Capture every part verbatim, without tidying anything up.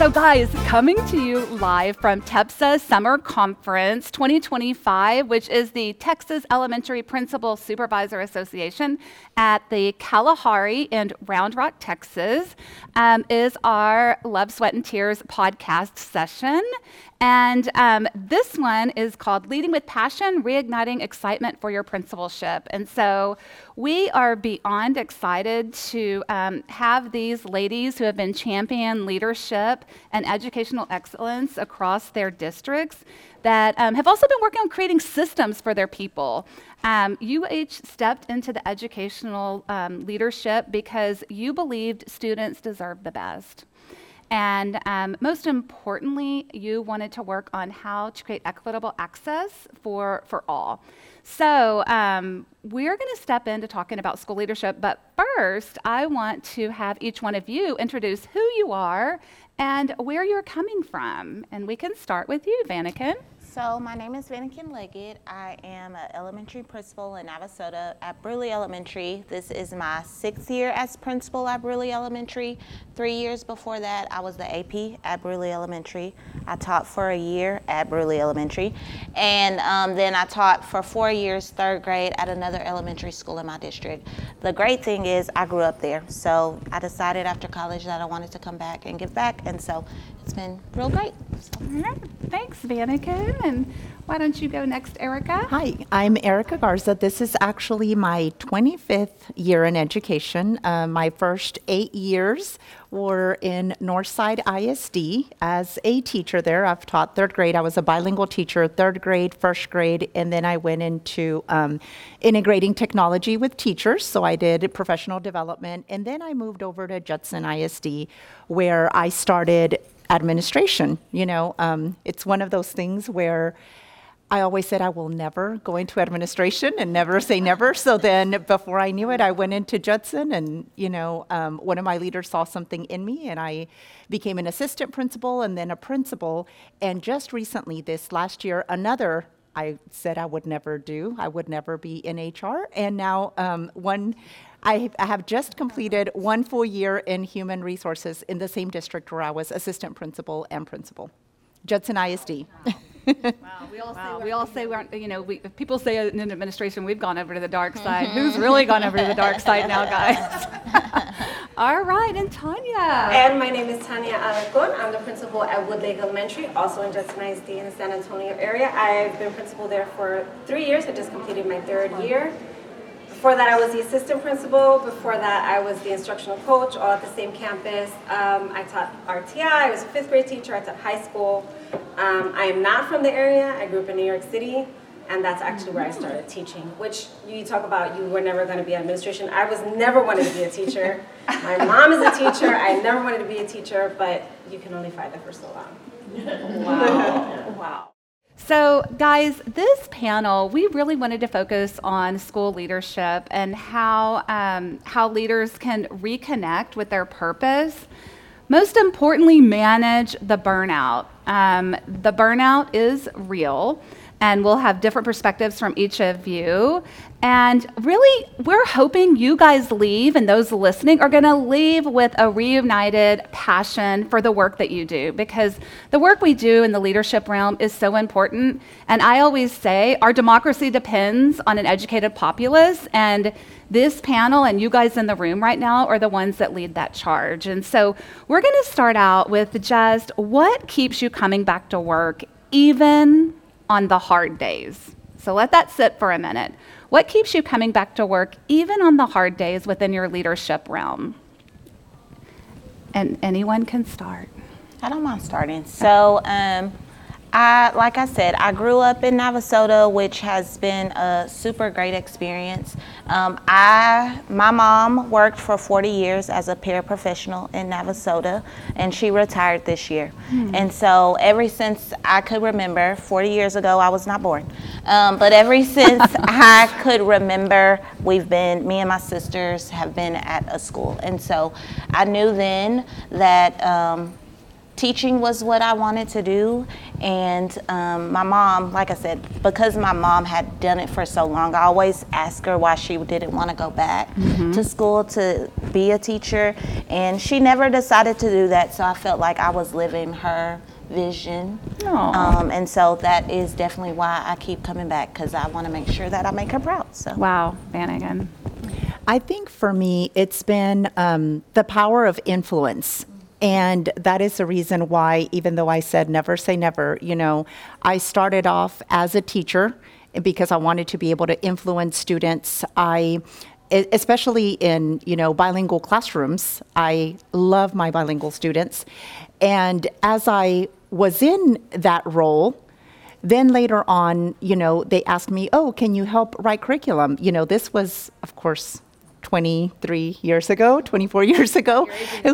So guys, coming to you live from TEPSA Summer Conference twenty twenty-five, which is the Texas Elementary Principal Supervisor Association at the Kalahari in Round Rock, Texas, um, is our Love, Sweat, and Tears podcast session. And um, this one is called Leading with Passion, Reigniting Excitement for Your Principalship. And so we are beyond excited to um, have these ladies who have been championing leadership and educational excellence across their districts that um, have also been working on creating systems for their people. Um, you each stepped into the educational um, leadership because you believed students deserve the best. And um, most importantly, you wanted to work on how to create equitable access for, for all. So um, we're going to step into talking about school leadership, but first, I want to have each one of you introduce who you are and where you're coming from. And we can start with you, Vanikin. So my name is Vanikin Leggett. I am an elementary principal in Navasota at Bruley Elementary. This is my sixth year as principal at Bruley Elementary. Three years before that, I was the A P at Bruley Elementary. I taught for a year at Bruley Elementary. And um, then I taught for four years, third grade, at another elementary school in my district. The great thing is I grew up there. So I decided after college that I wanted to come back and give back. And so it's been real great. So. All right. Thanks, Vanikin. And why don't you go next, Erica? Hi, I'm Erica Garza. This is actually my twenty-fifth year in education. Uh, my first eight years were in Northside I S D as a teacher there. I've taught third grade. I was a bilingual teacher, third grade, first grade, and then I went into um, integrating technology with teachers. So I did professional development, and then I moved over to Judson I S D, where I started administration. You know, um, it's one of those things where I always said I will never go into administration and never say never. So then before I knew it, I went into Judson, and, you know, um, one of my leaders saw something in me, and I became an assistant principal and then a principal. And just recently, this last year, another I said I would never do. I would never be in H R. And now um, one, I have just completed one full year in human resources in the same district where I was assistant principal and principal, Judson I S D. Wow, we all wow. say we all say we aren't. You know, we, if people say in administration we've gone over to the dark side. Who's really gone over to the dark side now, guys? All right, and Tanya. And my name is Tanya Alarcon. I'm the principal at Woodlake Elementary, also in Judson I S D in the San Antonio area. I've been principal there for three years. I just completed my third year. Before that, I was the assistant principal. Before that, I was the instructional coach, all at the same campus. Um, I taught R T I. I was a fifth grade teacher. I taught high school. Um, I am not from the area. I grew up in New York City, and that's actually where I started teaching, which you talk about you were never going to be in administration. I was never wanted to be a teacher. My mom is a teacher. I never wanted to be a teacher, but you can only fight that for so long. Wow. Wow. So guys, this panel, we really wanted to focus on school leadership and how, um, how leaders can reconnect with their purpose. Most importantly, manage the burnout. Um, the burnout is real, and we'll have different perspectives from each of you. And really, we're hoping you guys leave, and those listening are going to leave with a reunited passion for the work that you do, because the work we do in the leadership realm is so important. And I always say our democracy depends on an educated populace, and this panel and you guys in the room right now are the ones that lead that charge. And so we're going to start out with just what keeps you coming back to work even on the hard days. So let that sit for a minute. What keeps you coming back to work even on the hard days within your leadership realm? And anyone can start. I don't mind starting. So, um, I, like I said, I grew up in Navasota, which has been a super great experience. Um, I, my mom worked for forty years as a paraprofessional in Navasota, and she retired this year. Hmm. And so ever since I could remember, forty years ago, I was not born, um, but ever since I could remember, we've been, me and my sisters have been at a school. And so I knew then that um, teaching was what I wanted to do. And um, my mom, like I said, because my mom had done it for so long, I always asked her why she didn't want to go back mm-hmm. to school to be a teacher. And she never decided to do that, so I felt like I was living her vision. Um, and so that is definitely why I keep coming back, because I want to make sure that I make her proud. So. Wow, Vanagan. I think for me, it's been um, the power of influence. And that is the reason why, even though I said never say never, you know, I started off as a teacher because I wanted to be able to influence students. I, especially in, you know, bilingual classrooms, I love my bilingual students. And as I was in that role, then later on, you know, they asked me, oh, can you help write curriculum? You know, this was, of course, twenty-three years ago, twenty-four years ago.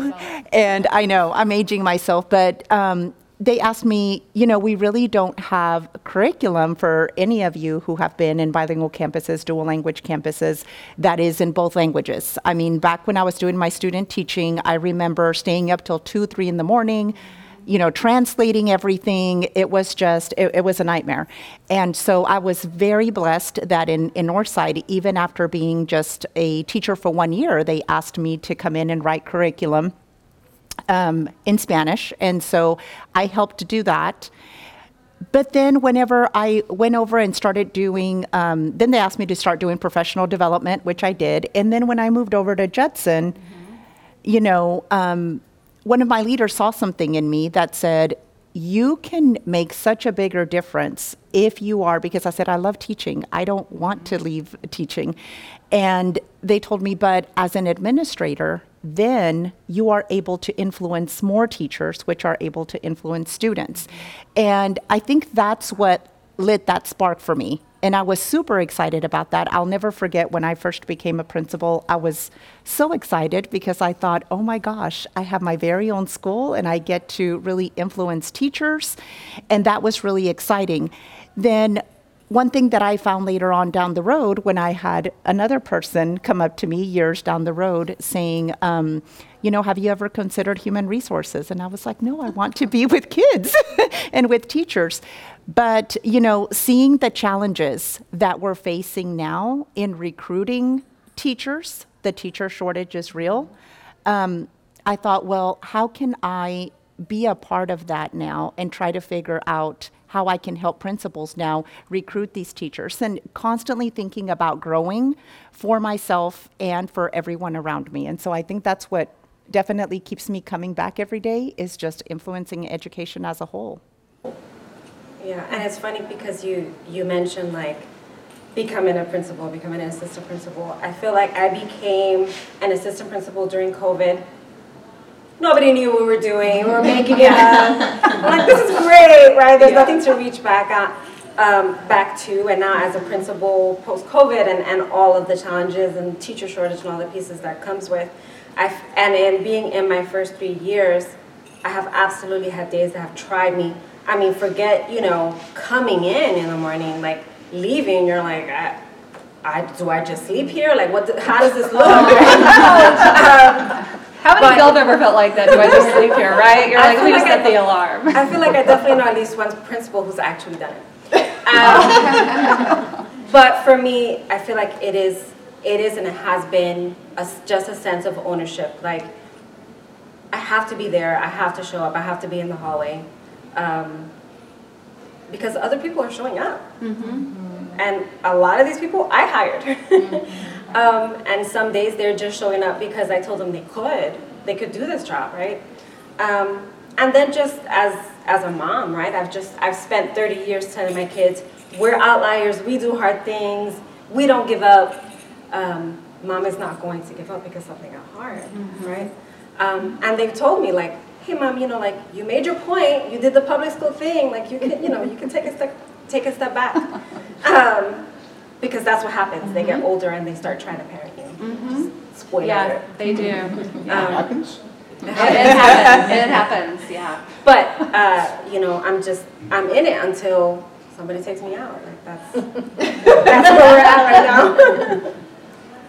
And I know I'm aging myself, but um, they asked me, you know, we really don't have a curriculum for any of you who have been in bilingual campuses, dual language campuses, that is in both languages. I mean, back when I was doing my student teaching, I remember staying up till two, three in the morning, you know, translating everything. It was just, it, it was a nightmare. And so I was very blessed that in, in Northside, even after being just a teacher for one year, they asked me to come in and write curriculum um, in Spanish. And so I helped do that. But then whenever I went over and started doing, um, then they asked me to start doing professional development, which I did. And then when I moved over to Judson, mm-hmm. you know, um, one of my leaders saw something in me that said, you can make such a bigger difference if you are, because I said, I love teaching. I don't want to leave teaching. And they told me, but as an administrator, then you are able to influence more teachers, which are able to influence students. And I think that's what lit that spark for me. And I was super excited about that. I'll never forget when I first became a principal, I was so excited because I thought, oh my gosh, I have my very own school and I get to really influence teachers. And that was really exciting. Then one thing that I found later on down the road, when I had another person come up to me years down the road saying, um, you know, have you ever considered human resources? And I was like, no, I want to be with kids and with teachers. But, you know, seeing the challenges that we're facing now in recruiting teachers, the teacher shortage is real. Um, I thought, well, how can I be a part of that now and try to figure out how I can help principals now recruit these teachers, and constantly thinking about growing for myself and for everyone around me. And so I think that's what definitely keeps me coming back every day, is just influencing education as a whole. Yeah, and it's funny because you, you mentioned like becoming a principal, becoming an assistant principal. I feel like I became an assistant principal during COVID. Nobody knew what we were doing. We were making it up. I'm like, this is great, right? There's yeah. nothing to reach back at, um, back to. And now as a principal post-COVID and, and all of the challenges and teacher shortage and all the pieces that comes with, I've, and in being in my first three years, I have absolutely had days that have tried me. I mean, forget, you know, coming in in the morning, like leaving, you're like, I, I, do I just sleep here? Like, what? The, how does this look? um, How many of y'all have ever felt like that? Do I just sleep here, right? You're like, let me just set the alarm. I feel like I definitely know at least one principal who's actually done it. Um, but for me, I feel like it is, it is and it has been a, just a sense of ownership. Like, I have to be there. I have to show up. I have to be in the hallway. Um, because other people are showing up. Mm-hmm. And a lot of these people I hired. Mm-hmm. um, and some days they're just showing up because I told them they could. They could do this job, right? Um, and then just as as a mom, right? I've just I've spent thirty years telling my kids, we're outliers, we do hard things, we don't give up. Um, Mom is not going to give up because something got hard, mm-hmm. right? Um, and they've told me, like, hey mom, you know, like, you made your point, you did the public school thing, like, you can, you know, you can take a step, take a step back. Um, because that's what happens. Mm-hmm. They get older and they start trying to parent you. Mm-hmm. Spoiler. Yeah, they do. Yeah. Um, it happens? It, it happens, it happens, yeah. But, uh, you know, I'm just, I'm in it until somebody takes me out. Like, that's, that's where we're at right now.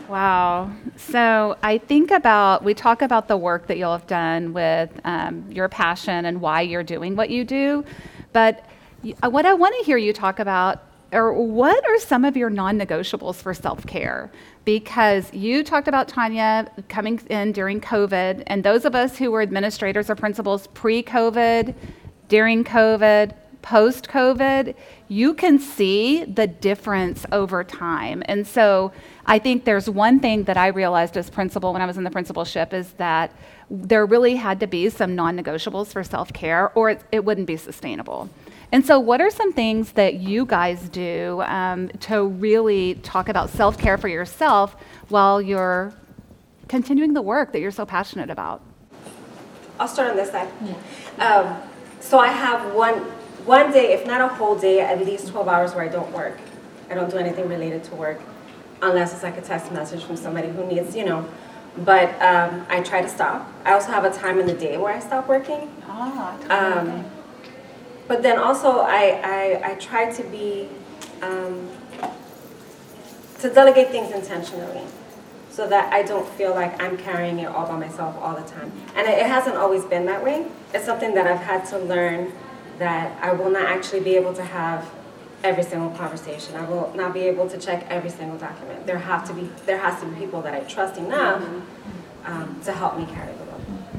Wow. So I think about, we talk about the work that you'll have done with um, your passion and why you're doing what you do. But y- uh, what I want to hear you talk about are what are some of your non-negotiables for self-care? Because you talked about, Tanya, coming in during COVID, and those of us who were administrators or principals pre-COVID, during COVID, post-COVID, you can see the difference over time. And so I think there's one thing that I realized as principal when I was in the principalship is that there really had to be some non-negotiables for self-care or it, it wouldn't be sustainable. And so what are some things that you guys do um, to really talk about self-care for yourself while you're continuing the work that you're so passionate about? I'll start on this side. Um, so I have one one day, if not a whole day, at least twelve hours where I don't work. I don't do anything related to work, unless it's like a text message from somebody who needs, you know. But um, I try to stop. I also have a time in the day where I stop working. Ah, Um, but then also I, I, I try to be, um, to delegate things intentionally so that I don't feel like I'm carrying it all by myself all the time. And it, it hasn't always been that way. It's something that I've had to learn that I will not actually be able to have every single conversation. I will not be able to check every single document. There have to be, there has to be people that I trust enough um, to help me carry the load.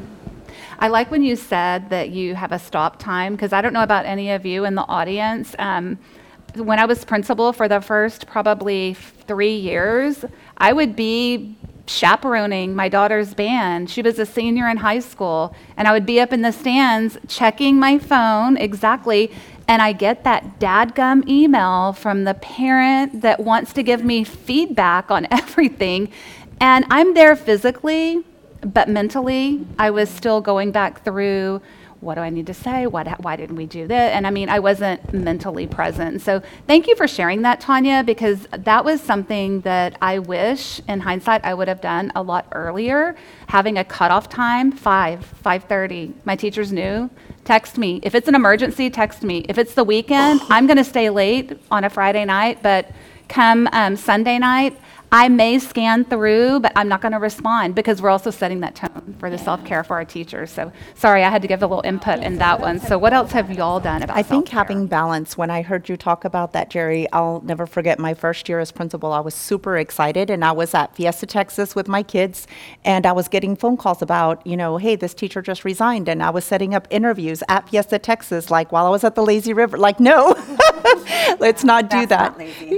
I like when you said that you have a stop time, because I don't know about any of you in the audience. Um, when I was principal for the first probably three years, I would be chaperoning my daughter's band. She was a senior in high school, and I would be up in the stands checking my phone exactly, and I get that dadgum email from the parent that wants to give me feedback on everything, and I'm there physically, but mentally, I was still going back through, what do I need to say? What, why didn't we do that? And I mean, I wasn't mentally present. So thank you for sharing that, Tanya, because that was something that I wish, in hindsight, I would have done a lot earlier. Having a cutoff time, five, five thirty. My teachers knew, text me. If it's an emergency, text me. If it's the weekend, I'm gonna stay late on a Friday night, but come um, Sunday night, I may scan through, but I'm not going to respond because we're also setting that tone for the self-care for our teachers. So sorry, I had to give a little input in that one. So what else have y'all done about I think self-care? having balance, when I heard you talk about that, Jerry, I'll never forget my first year as principal. I was super excited, and I was at Fiesta, Texas with my kids, and I was getting phone calls about, you know, hey, this teacher just resigned, and I was setting up interviews at Fiesta, Texas, like while I was at the lazy river. Like, no, let's not do that. Not lazy.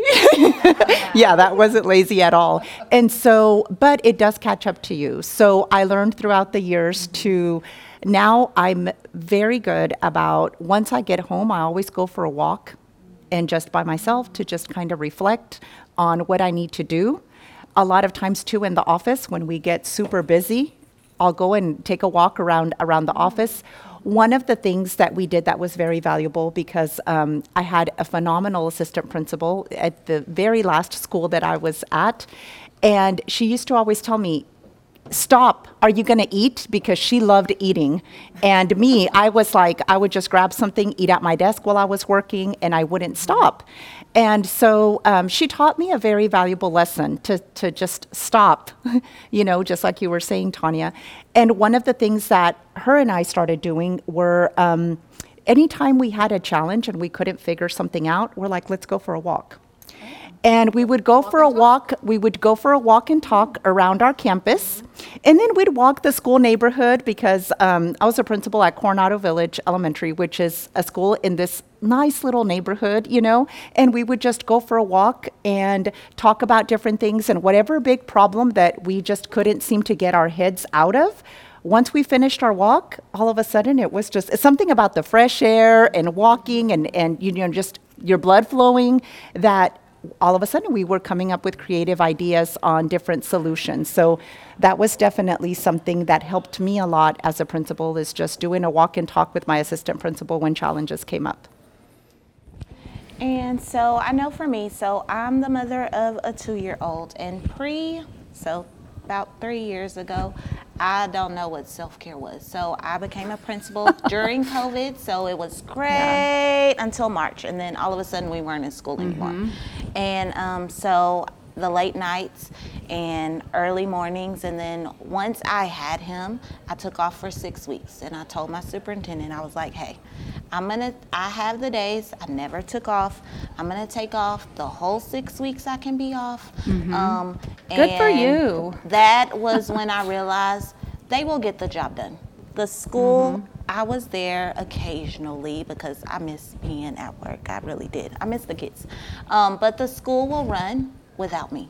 Yeah, that wasn't lazy at all. And so, but it does catch up to you. So I learned throughout the years to, now I'm very good about, once I get home, I always go for a walk and just by myself to just kind of reflect on what I need to do. A lot of times too in the office when we get super busy, I'll go and take a walk around around the office. One of the things that we did that was very valuable, because um, I had a phenomenal assistant principal at the very last school that I was at, and she used to always tell me, stop, are you going to eat? Because she loved eating. And me, I was like, I would just grab something, eat at my desk while I was working, and I wouldn't stop. And so um, she taught me a very valuable lesson to, to just stop, you know, just like you were saying, Tanya. And one of the things that her and I started doing were um, anytime we had a challenge and we couldn't figure something out, we're like, let's go for a walk. And we would go for a walk, we would go for a walk and talk around our campus. And then we'd walk the school neighborhood, because um, I was a principal at Coronado Village Elementary, which is a school in this nice little neighborhood, you know. And we would just go for a walk and talk about different things, and whatever big problem that we just couldn't seem to get our heads out of. Once we finished our walk, all of a sudden it was just, it's something about the fresh air and walking and, and you know, just your blood flowing, that all of a sudden we were coming up with creative ideas on different solutions. So that was definitely something that helped me a lot as a principal, is just doing a walk and talk with my assistant principal when challenges came up. And so I know for me, so I'm the mother of a two-year-old, and pre, so about three years ago, I don't know what self-care was. So I became a principal during COVID, so it was great yeah. until March, and then all of a sudden we weren't in school anymore. Mm-hmm. And um, so the late nights and early mornings. And then once I had him, I took off for six weeks. And I told my superintendent, I was like, hey, I'm gonna, I have the days, I never took off. I'm gonna take off the whole six weeks I can be off. Mm-hmm. Um, Good for and you. That was when I realized they will get the job done. The school, Mm-hmm. I was there occasionally because I miss being at work. I really did. I miss the kids. Um, but the school will run without me.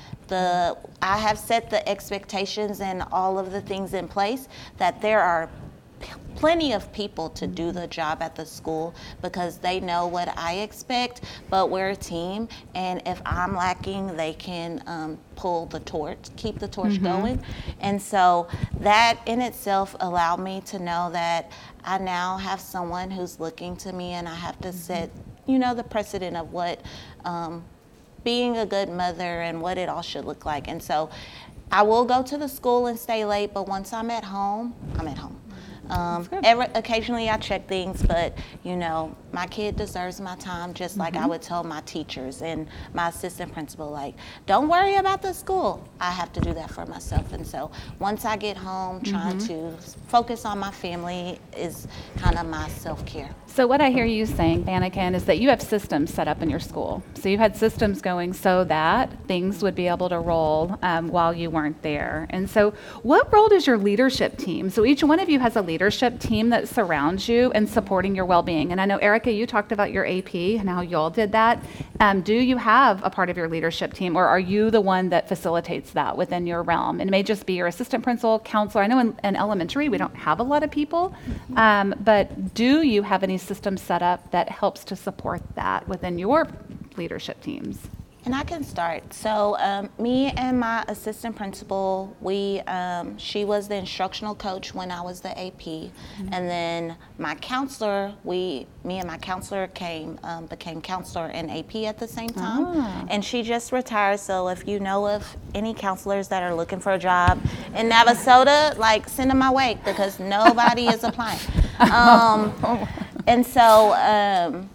The I have set the expectations and all of the things in place that there are p- plenty of people to do the job at the school because they know what I expect, but we're a team, and if I'm lacking, they can um, pull the torch, keep the torch Mm-hmm. going. And so that in itself allowed me to know that I now have someone who's looking to me, and I have to set, you know, the precedent of what um, being a good mother and what it all should look like. And so I will go to the school and stay late, but once I'm at home, I'm at home. Um, every, occasionally I check things, but you know, my kid deserves my time just like I would tell my teachers and my assistant principal, like, don't worry about the school. I have to do that for myself. And so once I get home, trying to focus on my family is kind of my self-care. So what I hear you saying, Banneken, is that you have systems set up in your school. So you had systems going so that things would be able to roll um, while you weren't there. And so what role does your leadership team? So each one of you has a leadership team that surrounds you and supporting your well-being. And I know, Erica, you talked about your A P and how y'all did that. Um, do you have a part of your leadership team, or are you the one that facilitates that within your realm? And it may just be your assistant principal, counselor. I know in, in elementary we don't have a lot of people, um, but do you have any system set up that helps to support that within your leadership teams? And I can start. So um, me and my assistant principal, we um, she was the instructional coach when I was the A P, mm-hmm. and then my counselor, we me and my counselor came um, became counselor and A P at the same time, ah. and she just retired. So if you know of any counselors that are looking for a job in Navasota, like send them my way because nobody is applying. Um, and so. Um,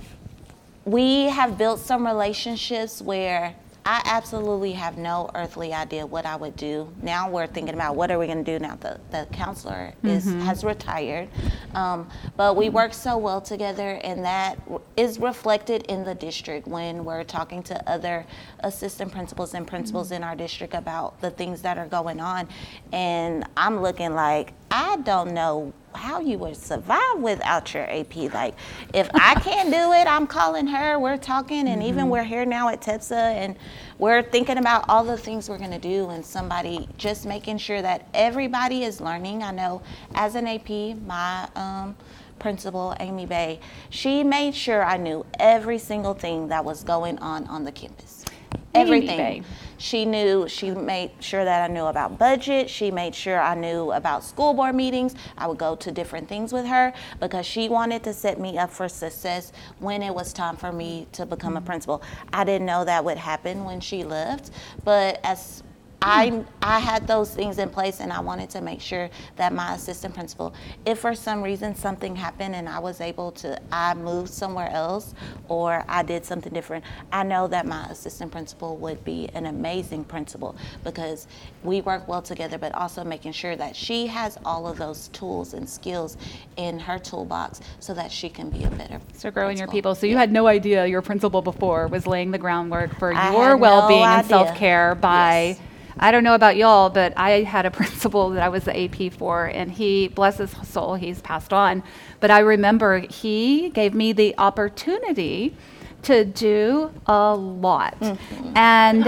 We have built some relationships where I absolutely have no earthly idea what I would do. Now we're thinking about what are we going to do now the, the counselor is mm-hmm. has retired. Um, but we work so well together, and that is reflected in the district when we're talking to other assistant principals and principals mm-hmm. in our district about the things that are going on. And I'm looking like, I don't know how you would survive without your A P. Like, if I can't do it, I'm calling her, we're talking, and mm-hmm. even we're here now at TEPSA, and we're thinking about all the things we're gonna do, and somebody just making sure that everybody is learning. I know as an A P, my um, principal, Amy Bay, she made sure I knew every single thing that was going on on the campus. Everything. Amy Bay. She knew, she made sure that I knew about budget. She made sure I knew about school board meetings. I would go to different things with her because she wanted to set me up for success when it was time for me to become a principal. I didn't know that would happen when she left, but as I, I had those things in place, and I wanted to make sure that my assistant principal, if for some reason something happened and I was able to, I moved somewhere else or I did something different, I know that my assistant principal would be an amazing principal because we work well together, but also making sure that she has all of those tools and skills in her toolbox so that she can be a better So growing principal. your people. So you Yeah. had no idea your principal before was laying the groundwork for I your had well-being no and idea. self-care by... Yes. I don't know about y'all, but I had a principal that I was the A P for, and he, bless his soul, he's passed on. But I remember he gave me the opportunity to do a lot. Mm-hmm. And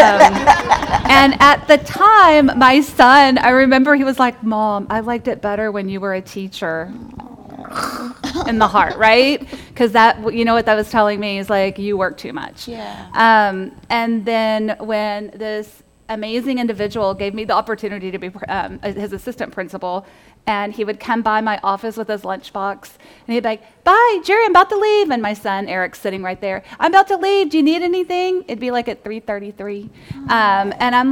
um, and at the time, my son, I remember he was like, Mom, I liked it better when you were a teacher. In the heart, right? Because that, you know what that was telling me is like, you work too much. Yeah. Um, and then when this amazing individual gave me the opportunity to be um, his assistant principal, and he would come by my office with his lunchbox, and he'd be like, bye, Jerry, I'm about to leave. And my son, Eric's sitting right there. I'm about to leave. Do you need anything? It'd be like at three thirty-three. Um, and I'm like,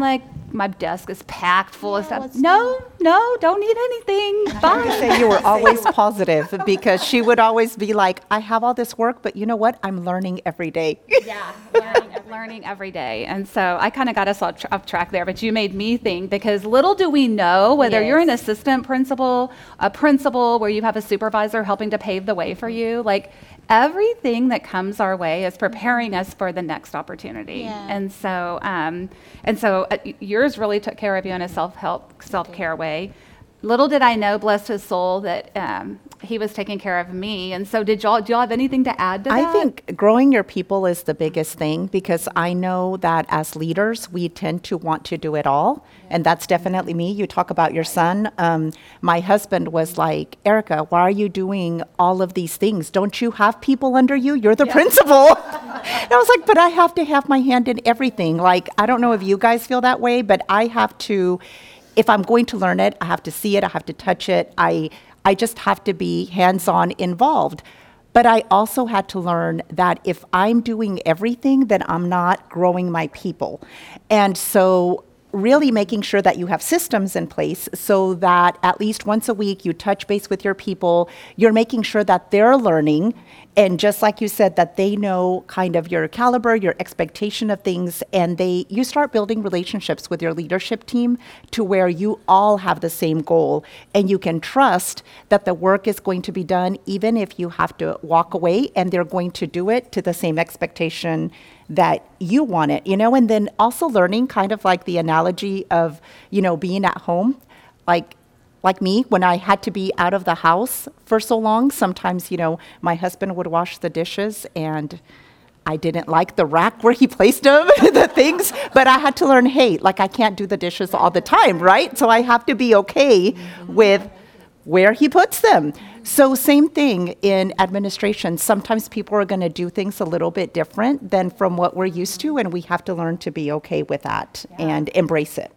my desk is packed full of Yeah, stuff. what's No, no, don't need anything. I Bye. say you were always positive because she would always be like, I have all this work, but you know what? I'm learning every day. Yeah, learning, learning every day. And so I kind of got us off, tr- off track there, but you made me think because little do we know whether you're an Yes. assistant principal, a principal where you have a supervisor helping to pave the way for you, like everything that comes our way is preparing us for the next opportunity. Yeah. And so, um, and so uh, y- yours really took care of you in a self-help, self-care way. Little did I know, bless his soul, that um, he was taking care of me. And so, did y'all do y'all have anything to add to that? I think growing your people is the biggest thing because I know that as leaders, we tend to want to do it all. And that's definitely me. You talk about your son. Um, my husband was like, Erica, why are you doing all of these things? Don't you have people under you? You're the principal. And I was like, but I have to have my hand in everything. Like, I don't know if you guys feel that way, but I have to, if I'm going to learn it, I have to see it, I have to touch it. I I just have to be hands-on involved. But I also had to learn that if I'm doing everything, then I'm not growing my people. And so really making sure that you have systems in place so that at least once a week you touch base with your people, you're making sure that they're learning. And just like you said, that they know kind of your caliber, your expectation of things, and they you start building relationships with your leadership team to where you all have the same goal and you can trust that the work is going to be done even if you have to walk away and they're going to do it to the same expectation that you want it, you know, and then also learning kind of like the analogy of, you know, being at home, like like me, when I had to be out of the house for so long, sometimes, you know, my husband would wash the dishes and I didn't like the rack where he placed them, the things, but I had to learn, hey, like I can't do the dishes all the time, right? So I have to be okay with where he puts them. So same thing in administration. Sometimes people are going to do things a little bit different than from what we're used to, and we have to learn to be okay with that and embrace it.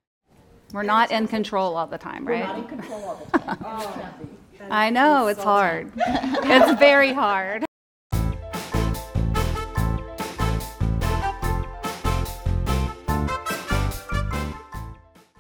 We're not in control all the time, right? control all the time. I know, it's hard. It's very hard.